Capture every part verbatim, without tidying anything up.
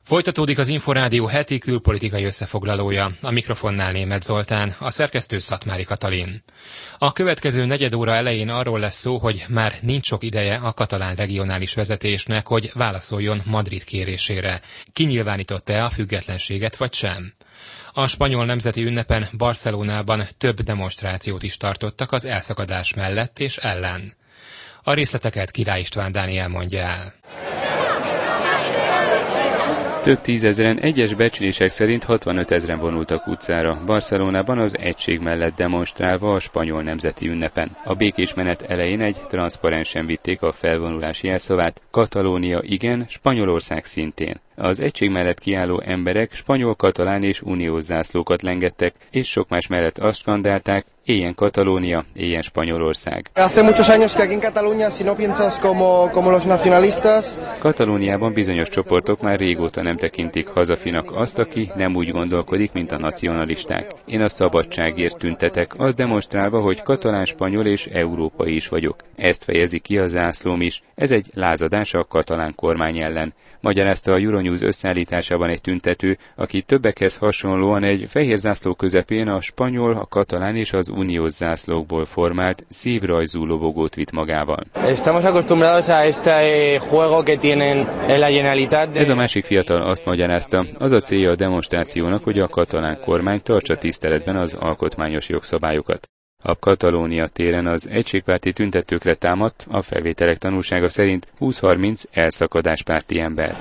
Folytatódik az Inforádió heti külpolitikai összefoglalója. A mikrofonnál Németh Zoltán, a szerkesztő Szatmári Katalin. A következő negyed óra elején arról lesz szó, hogy már nincs sok ideje a katalán regionális vezetésnek, hogy válaszoljon Madrid kérésére. Kinyilvánította-e a függetlenséget vagy sem? A spanyol nemzeti ünnepen Barcelonában több demonstrációt is tartottak az elszakadás mellett és ellen. A részleteket Király István Dániel mondja el. Több tízezren, egyes becslések szerint hatvanötezren vonultak utcára Barcelonában az egység mellett demonstrálva a spanyol nemzeti ünnepen. A békés menet elején egy transzparensen vitték a felvonulási jelszavát: Katalónia igen, Spanyolország szintén. Az egység mellett kiálló emberek spanyol, katalán és uniós zászlókat lengettek, és sok más mellett azt skandálták: éljen Katalónia, éljen Spanyolország. Hace muchos años que aquí en Cataluña, si no piensas como, como los nacionalistas. Katalóniában bizonyos csoportok már régóta nem tekintik hazafinak azt, aki nem úgy gondolkodik, mint a nacionalisták. Én a szabadságért tüntetek, azt demonstrálva, hogy katalán, spanyol és európai is vagyok. Ezt fejezi ki a zászlóm is. Ez egy lázadás a katalán kormány ellen, magyarázta a Euronews összeállításában egy tüntető, aki többekhez hasonlóan egy fehér zászló közepén a spanyol, a katalán és az uniós zászlókból formált szívrajzú lobogót vitt magával. Estamos acostumbrados a este juego que tienen en la Generalitat. Ez a másik fiatal azt magyarázta, az a célja a demonstrációnak, hogy a katalán kormány tartsa tiszteletben az alkotmányos jogszabályokat. A Katalónia téren az egységpárti tüntetőkre támadt, a felvételek tanúsága szerint húsz-harminc elszakadáspárti ember.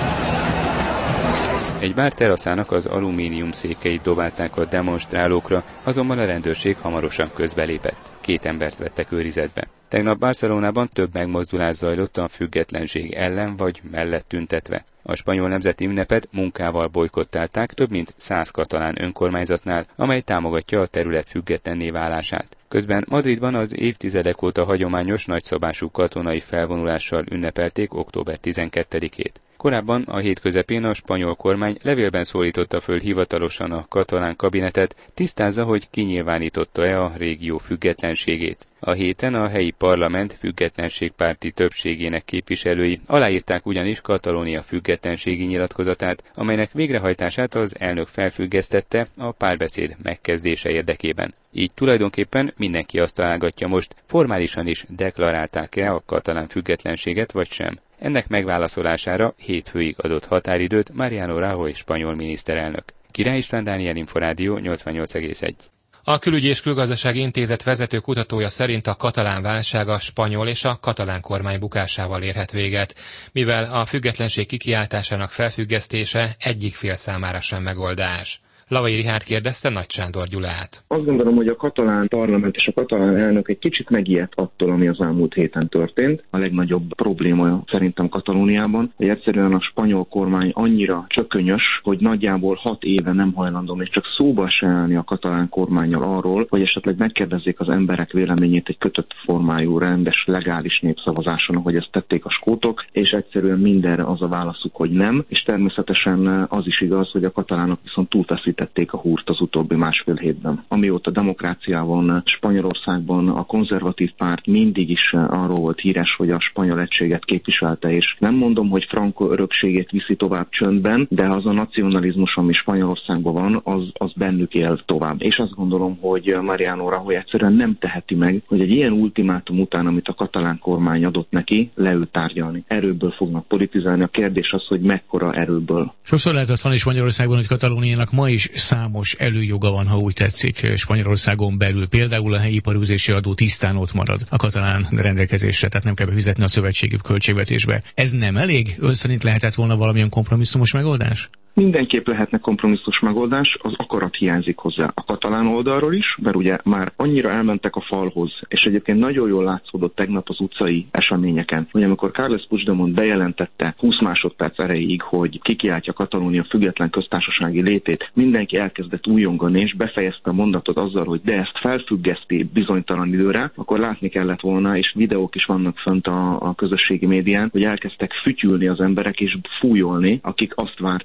Egy bár teraszának az alumínium székeit dobálták a demonstrálókra, azonban a rendőrség hamarosan közbelépett. Két embert vettek őrizetbe. Tegnap Barcelonában több megmozdulás zajlott a függetlenség ellen vagy mellett tüntetve. A spanyol nemzeti ünnepet munkával bojkottálták több mint száz katalán önkormányzatnál, amely támogatja a terület függetlenné válását. Közben Madridban az évtizedek óta hagyományos nagyszabású katonai felvonulással ünnepelték október tizenkettedikét. Korábban a hét közepén a spanyol kormány levélben szólította föl hivatalosan a katalán kabinetet, tisztázza, hogy kinyilvánította-e a régió függetlenségét. A héten a helyi parlament függetlenségpárti többségének képviselői aláírták ugyanis Katalónia függetlenségi nyilatkozatát, amelynek végrehajtását az elnök felfüggesztette a párbeszéd megkezdése érdekében. Így tulajdonképpen mindenki azt találgatja most, formálisan is deklarálták-e a katalán függetlenséget vagy sem. Ennek megválaszolására hétfőig adott határidőt Mariano Rajoy spanyol miniszterelnök. Király István Dániel, Inforádió nyolcvannyolc egész egy. A Külügyi és Külgazdasági Intézet vezető kutatója szerint a katalán válság a spanyol és a katalán kormány bukásával érhet véget, mivel a függetlenség kikiáltásának felfüggesztése egyik fél számára sem megoldás. Lavai Richárd kérdezte Nagy Sándor Gyulát. Azt gondolom, hogy a katalán parlament és a katalán elnök egy kicsit megijedt attól, ami az elmúlt héten történt. A legnagyobb probléma szerintem Katalóniában, hogy egyszerűen a spanyol kormány annyira csökönyös, hogy nagyjából hat éve nem hajlandó még csak szóba se állni a katalán kormánnyal arról, hogy esetleg megkérdezzék az emberek véleményét egy kötött formájú, rendes, legális népszavazáson, ahogy ezt tették a skótok, és egyszerűen mindenre az a válaszuk, hogy nem, és természetesen az is igaz, hogy a katalánok viszont túlteszítették a húrt az utóbbi másfél hétben. Amióta demokrácia van Spanyolországban, a konzervatív párt mindig is arról volt híres, hogy a spanyol egységet képviselte, és nem mondom, hogy Franco örökségét viszi tovább csöndben, de az a nacionalizmus, ami Spanyolországban van, az, az bennük él tovább. És azt gondolom, hogy Mariano Rajoy egyszerűen nem teheti meg, hogy egy ilyen ultimátum után, amit a katalán kormány adott neki, leül tárgyalni. Erőből fognak politizálni. A kérdés az, hogy mekkora erőből. Sokszor lehet azt mondani Spanyolországban, hogy Katalóniának ma is számos előjoga van, ha úgy tetszik, Spanyolországon belül. Például a helyi iparűzési adó tisztán ott marad a katalán rendelkezésre, tehát nem kell befizetni a szövetségi költségvetésbe. Ez nem elég? Ön szerint lehetett volna valamilyen kompromisszumos megoldás? Mindenképp lehetne kompromisszus megoldás, az akarat hiányzik hozzá a katalán oldalról is, mert ugye már annyira elmentek a falhoz, és egyébként nagyon jól látszódott tegnap az utcai eseményeken, hogy amikor Carles Puigdemont bejelentette húsz másodperc erejéig, hogy kikiáltja Katalónia független köztársasági létét, mindenki elkezdett újongani, és befejezte a mondatot azzal, hogy de ezt felfüggeszti bizonytalan időre, akkor látni kellett volna, és videók is vannak fönt a, a közösségi médián, hogy elkezdtek fütyülni az emberek és fújolni, akik azt várták az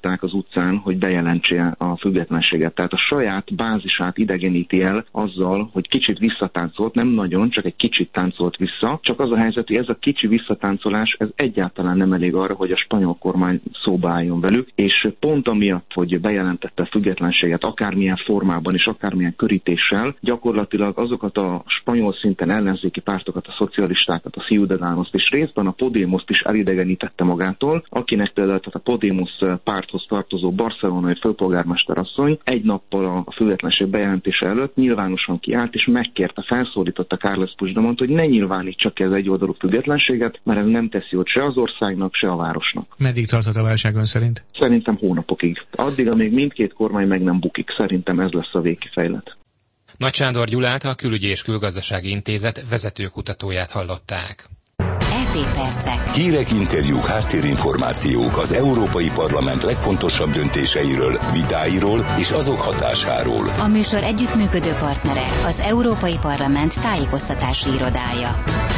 utcán, hogy bejelentse a függetlenséget. Tehát a saját bázisát idegeníti el azzal, hogy kicsit visszatáncolt, nem nagyon, csak egy kicsit táncolt vissza. Csak az a helyzet, hogy ez a kicsi visszatáncolás, ez egyáltalán nem elég arra, hogy a spanyol kormány szóba álljon velük, és pont amiatt, hogy bejelentette a függetlenséget akármilyen formában és akármilyen körítéssel, gyakorlatilag azokat a spanyol szinten ellenzéki pártokat, a szocialistákat, a Ciudadanost és részben a Podemoszt is elidegenítette magától, akinek például a Podemos párthoz tartozó barcelonai főpolgármester asszony egy nappal a függetlenség bejelentése előtt nyilvánosan kiállt és megkérte, felszólította Carles Puigdemont, hogy ne nyilvánítsa ki az egyoldalú függetlenséget, mert ez nem teszi jót se az országnak, se a városnak. Meddig tarthat a válság ön szerint? Szerintem hónapokig. Addig, amíg mindkét kormány meg nem bukik, szerintem ez lesz a végkifejlet. Nagy Sándor Gyulát, a Külügyi és Külgazdasági Intézet vezetőkutatóját hallották. é pé percek. Hírek, interjúk, háttérinformációk az Európai Parlament legfontosabb döntéseiről, vitáiról és azok hatásáról. A műsor együttműködő partnere az Európai Parlament tájékoztatási irodája.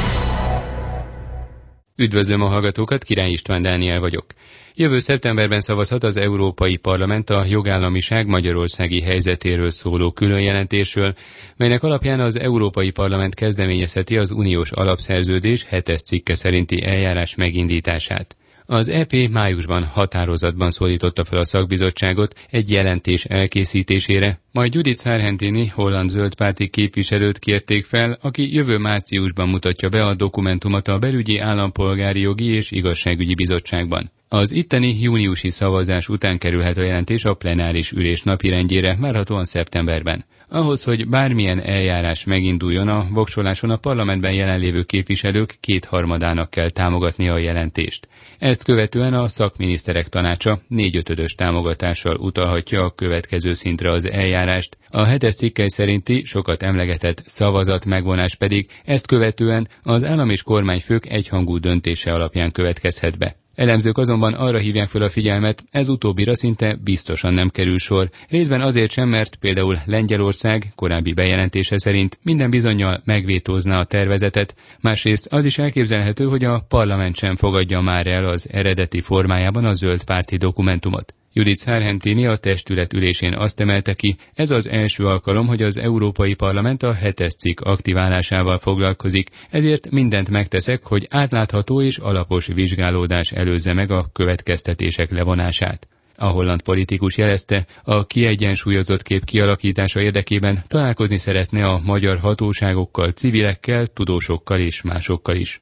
Üdvözlöm a hallgatókat, Király István Dániel vagyok. Jövő szeptemberben szavazhat az Európai Parlament a jogállamiság magyarországi helyzetéről szóló különjelentésről, melynek alapján az Európai Parlament kezdeményezheti az uniós alapszerződés hetes cikke szerinti eljárás megindítását. Az é pé májusban határozatban szólította fel a szakbizottságot egy jelentés elkészítésére, majd Judith Sargentini holland zöldpárti képviselőt kérték fel, aki jövő márciusban mutatja be a dokumentumot a Belügyi, Állampolgári Jogi és Igazságügyi Bizottságban. Az itteni júniusi szavazás után kerülhet a jelentés a plenáris ülés napirendjére, várhatóan szeptemberben. Ahhoz, hogy bármilyen eljárás meginduljon, a voksoláson a parlamentben jelenlévő képviselők kétharmadának kell támogatnia a jelentést. Ezt követően a szakminiszterek tanácsa négyötödös támogatással utalhatja a következő szintre az eljárást. A hetes cikkely szerinti sokat emlegetett szavazat megvonás pedig ezt követően az állam és kormányfők egyhangú döntése alapján következhet be. Elemzők azonban arra hívják fel a figyelmet, ez utóbbira szinte biztosan nem kerül sor, részben azért sem, mert például Lengyelország korábbi bejelentése szerint minden bizonnyal megvétózná a tervezetet, másrészt az is elképzelhető, hogy a parlament sem fogadja már el az eredeti formájában a zöld párti dokumentumot. Judith Sargentini a testület ülésén azt emelte ki, ez az első alkalom, hogy az Európai Parlament a hetes cikk aktiválásával foglalkozik, ezért mindent megteszek, hogy átlátható és alapos vizsgálódás előzze meg a következtetések levonását. A holland politikus jelezte, a kiegyensúlyozott kép kialakítása érdekében találkozni szeretne a magyar hatóságokkal, civilekkel, tudósokkal és másokkal is.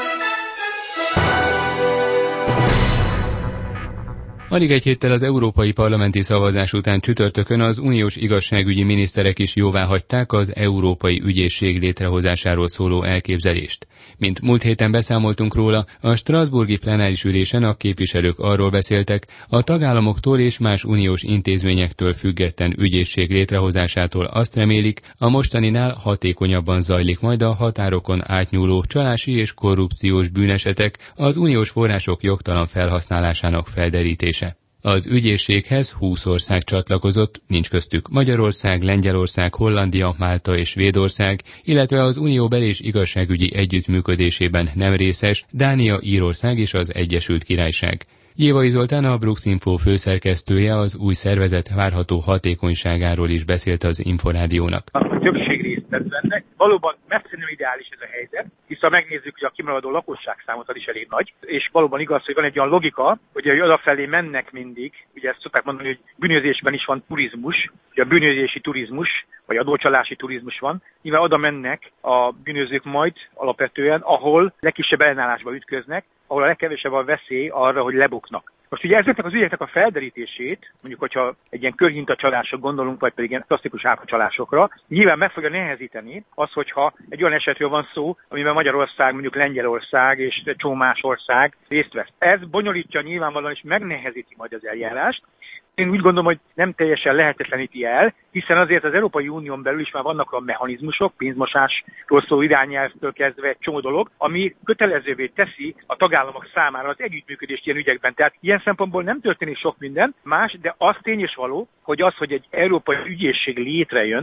Alig egy héttel az európai parlamenti szavazás után csütörtökön az uniós igazságügyi miniszterek is jóváhagyták az Európai Ügyészség létrehozásáról szóló elképzelést. Mint múlt héten beszámoltunk róla, a strasbourgi plenáris ülésen a képviselők arról beszéltek, a tagállamoktól és más uniós intézményektől független ügyészség létrehozásától azt remélik, a mostaninál hatékonyabban zajlik majd a határokon átnyúló csalási és korrupciós bűnesetek, az uniós források jogtalan felhasználásának felderítése. Az ügyészséghez húsz ország csatlakozott, nincs köztük Magyarország, Lengyelország, Hollandia, Málta és Svédország, illetve az unió bel- és igazságügyi együttműködésében nem részes Dánia, Írország és az Egyesült Királyság. Jévai Zoltán, a Brux-Info főszerkesztője az új szervezet várható hatékonyságáról is beszélt az Inforádiónak. A többség részt vesz benne. Valóban messze nem ideális ez a helyzet, hiszen megnézzük, hogy a kimaradó lakosságszámot az is elég nagy, és valóban igaz, hogy van egy olyan logika, hogy odafelé mennek mindig, ugye ezt szokták mondani, hogy bűnözésben is van turizmus, hogy a bűnözési turizmus, vagy adócsalási turizmus van, nyilván oda mennek a bűnözők majd alapvetően, ahol legkisebb ellenállásba ütköznek, ahol a legkevesebb a veszély arra, hogy lebuknak. Most ugye ezeknek az ügyeknek a felderítését, mondjuk, hogyha egy ilyen körhintacsalásra gondolunk, vagy pedig ilyen klasszikus áfacsalásokra, nyilván meg fogja nehezíteni az, hogyha egy olyan esetről van szó, amiben Magyarország, mondjuk Lengyelország és egy csomó más ország részt vesz. Ez bonyolítja nyilvánvalóan és megnehezíti majd az eljárást. Én úgy gondolom, hogy nem teljesen lehetetleníti el, hiszen azért az Európai Unión belül is már vannak a mechanizmusok, pénzmosásról szóló irányelvtől kezdve egy csomó dolog, ami kötelezővé teszi a tagállamok számára az együttműködést ilyen ügyekben. Tehát ilyen szempontból nem történik sok minden más, de az tény és való, hogy az, hogy egy európai ügyészség létrejön,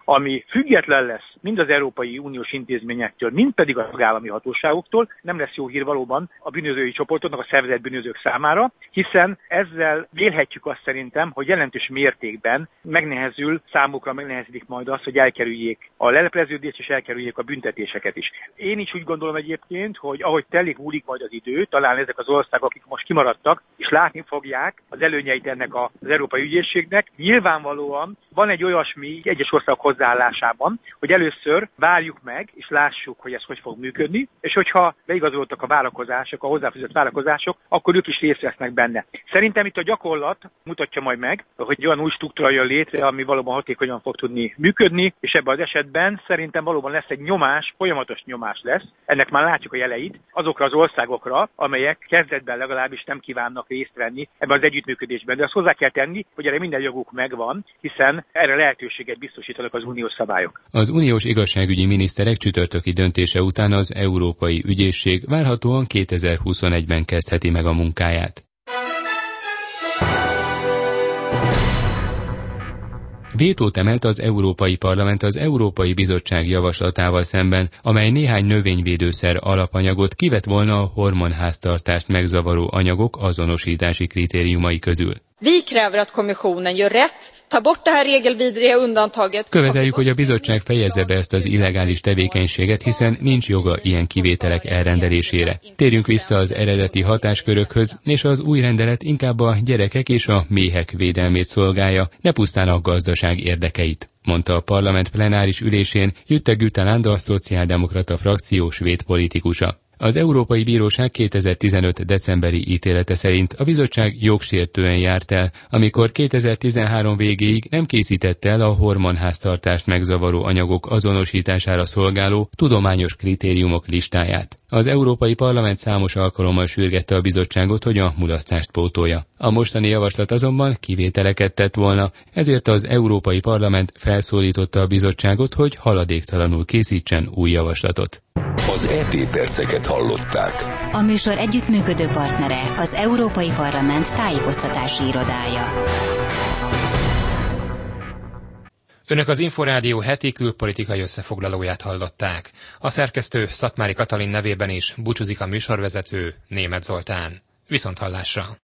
ami független lesz mind az Európai Uniós intézményektől, mind pedig a tagállami hatóságoktól, nem lesz jó hír valóban a bűnözői csoportoknak, a szervezett bűnözők számára, hiszen ezzel vélhetjük azt szerintem, hogy jelentős mértékben megnehezül számukra, megnehezedik majd az, hogy elkerüljék a lelepleződést és elkerüljék a büntetéseket is. Én is úgy gondolom egyébként, hogy ahogy telik múlik majd az idő, talán ezek az országok, akik most kimaradtak, és látni fogják az előnyeit ennek az Európai Ügyészségnek, nyilvánvalóan van egy olyasmi egyes országok hozzáállásában, hogy először várjuk meg, és lássuk, hogy ez hogy fog működni, és hogyha beigazoltak a vállalkozások, a hozzáfűzött vállalkozások, akkor ők is részt vesznek benne. Szerintem itt a gyakorlat mutatja majd meg, hogy olyan új struktúra jön létre, ami valóban hatékonyan fog tudni működni, és ebben az esetben szerintem valóban lesz egy nyomás, folyamatos nyomás lesz, ennek már látjuk a jeleit, azokra az országokra, amelyek kezdetben legalábbis nem kívánnak részt venni ebben az együttműködésben. De azt hozzá kell tenni, hogy erre minden joguk megvan, hiszen erre lehetőséget biztosítanak az uniós szabályok. Az uniós igazságügyi miniszterek csütörtöki döntése után az Európai Ügyészség várhatóan kétezer-huszonegyben kezdheti meg a munkáját. Vétót emelt az Európai Parlament az Európai Bizottság javaslatával szemben, amely néhány növényvédőszer alapanyagot kivett volna a hormonháztartást megzavaró anyagok azonosítási kritériumai közül. Vi kräver att kommissionen gör rätt, ta bort det här regelvidriga undantaget. Követeljük, hogy a bizottság fejezze be ezt az illegális tevékenységet, hiszen nincs joga ilyen kivételek elrendelésére. Térjünk vissza az eredeti hatáskörökhöz, és az új rendelet inkább a gyerekek és a méhek védelmét szolgálja, ne pusztán a gazdaság érdekeit, mondta a parlament plenáris ülésén Jutta Guteland, a szociáldemokrata frakció svéd politikusa. Az Európai Bíróság kétezer-tizenöt decemberi ítélete szerint a bizottság jogsértően járt el, amikor kétezer-tizenhárom végéig nem készítette el a hormonháztartást megzavaró anyagok azonosítására szolgáló tudományos kritériumok listáját. Az Európai Parlament számos alkalommal sürgette a bizottságot, hogy a mulasztást pótolja. A mostani javaslat azonban kivételeket tett volna, ezért az Európai Parlament felszólította a bizottságot, hogy haladéktalanul készítsen új javaslatot. Az é pé perceket hallották. A műsor együttműködő partnere az Európai Parlament tájékoztatási irodája. Önök az Inforádió heti külpolitikai összefoglalóját hallották. A szerkesztő Szatmári Katalin nevében is búcsúzik a műsorvezető, Németh Zoltán. Viszonthallásra!